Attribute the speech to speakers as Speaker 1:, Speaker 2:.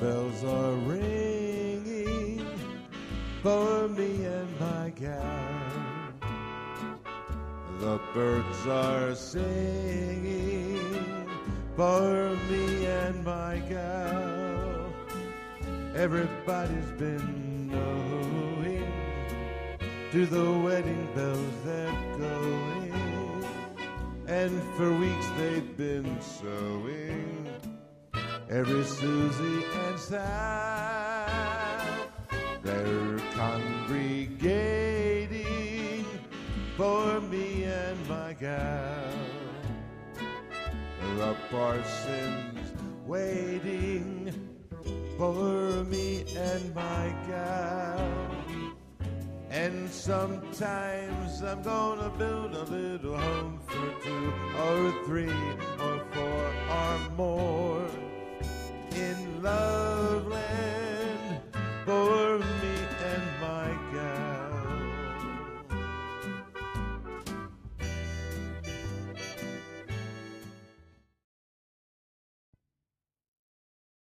Speaker 1: bells are ringing for me and my gal. The birds are singing for me and my gal. Everybody's been knowing to the wedding bells they're going, and for weeks they've been sewing every Susie and Sal. They're congregating for me and my gal. The parson's waiting for me and my gal. And sometimes I'm gonna build a little home for 2 or 3 or 4 or more in love.